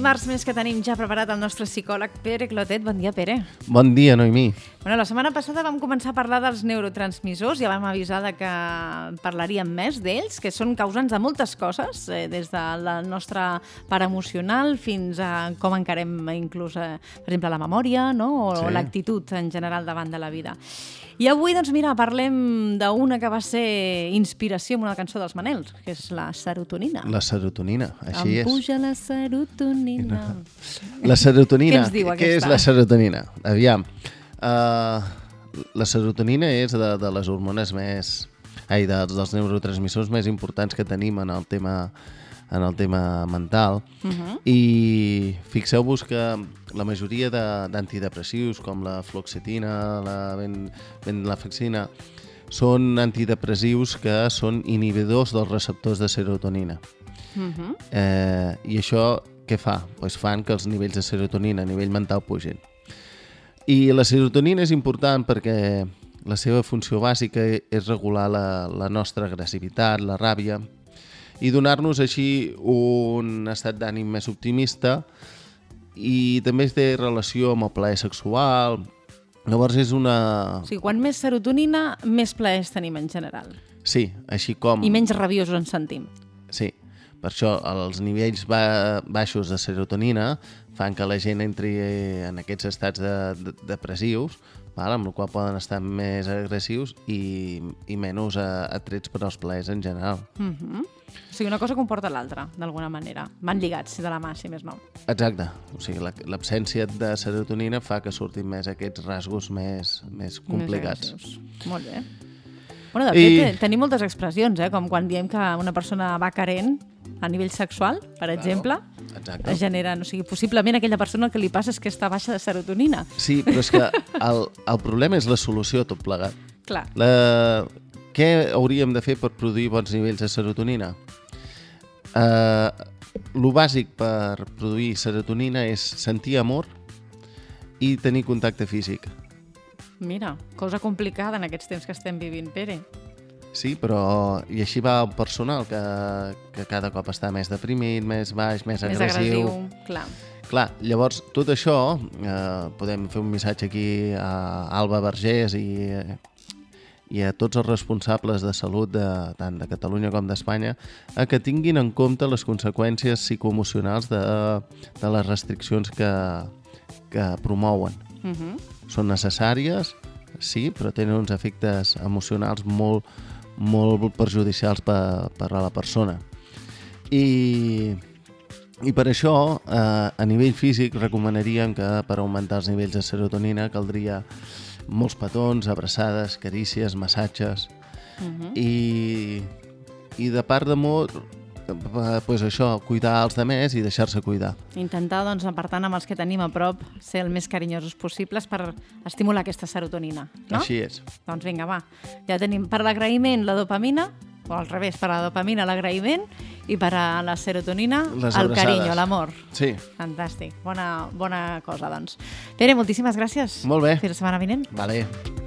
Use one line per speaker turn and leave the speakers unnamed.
dimarts més que tenim ja preparat el nostre psicòleg Pere Clotet. Bon dia, Pere.
Bon dia, Noemí.
La setmana passada vam començar a parlar dels neurotransmissors, ja vam avisar que parlaríem més d'ells, que són causants de moltes coses, des de la nostra part emocional fins a com encarem inclús, per exemple, la memòria, no? O l'actitud en general davant de la vida. I avui, doncs mira, parlem d'una que va ser inspiració en una cançó dels Manels, que és la serotonina.
La serotonina, així és.
Em puja la serotonina.
La serotonina.
Què ens diu aquesta?
Què és la serotonina? Aviam. La serotonina és de les hormones dels neurotransmissors més importants que tenim en el tema mental. I fixeu-vos que la majoria d'antidepressius, com la fluoxetina, la venlafaxina, són antidepressius que són inhibidors dels receptors de serotonina. I això què fa? Doncs fan que els nivells de serotonina a nivell mental pugin. I la serotonina és important perquè la seva funció bàsica és regular la nostra agressivitat, la ràbia, i donar-nos així un estat d'ànim més optimista, i també té relació amb el plaer sexual. Llavors és una...
O sigui, quan més serotonina, més plaers tenim en general.
Sí, així com...
I menys rabiosos ens sentim.
Sí, per això els nivells baixos de serotonina fan que la gent entri en aquests estats depressius, amb el qual poden estar més agressius i menys atrets per als plaers en general.
O sigui, una cosa comporta l'altra, d'alguna manera. Van lligats de la mà, si més no.
Exacte. O sigui, l'absència de serotonina fa que surtin més aquests rasgos més complicats.
Molt bé. De fet, tenim moltes expressions, com quan diem que una persona va carent a nivell sexual, per exemple, es genera, o sigui, possiblement aquella persona que li passa és que està baixa de serotonina.
Sí, però és que el problema és la solució a tot plegat.
Clar.
Què hauríem de fer per produir bons nivells de serotonina? Lo bàsic per produir serotonina és sentir amor i tenir contacte físic.
Mira, cosa complicada en aquests temps que estem vivint, Pere.
Sí, però i així va el personal, que cada cop està més deprimit, més baix, més agressiu. Clar, llavors tot això, podem fer un missatge aquí a Alba Vergés i a tots els responsables de salut tant de Catalunya com d'Espanya, que tinguin en compte les conseqüències psicoemocionals de les restriccions que promouen. Són necessàries, sí, però tenen uns efectes emocionals molt perjudicials per a la persona. I per això, a nivell físic, recomanaríem que per augmentar els nivells de serotonina caldria molts petons, abraçades, carícies, massatges. I de part d'amor, doncs això, cuidar els demés i deixar-se cuidar.
Intentar, doncs, per tant, amb els que tenim a prop, ser el més carinyosos possibles per estimular aquesta serotonina, no?
Així és.
Doncs vinga, va. Ja tenim per l'agraïment la dopamina, o al revés, per a la dopamina l'agraïment i per a la serotonina el carinyo, l'amor.
Sí.
Fantàstic. Bona cosa, doncs. Pere, moltíssimes gràcies.
Molt bé.
Fins la setmana vinent.
Vale.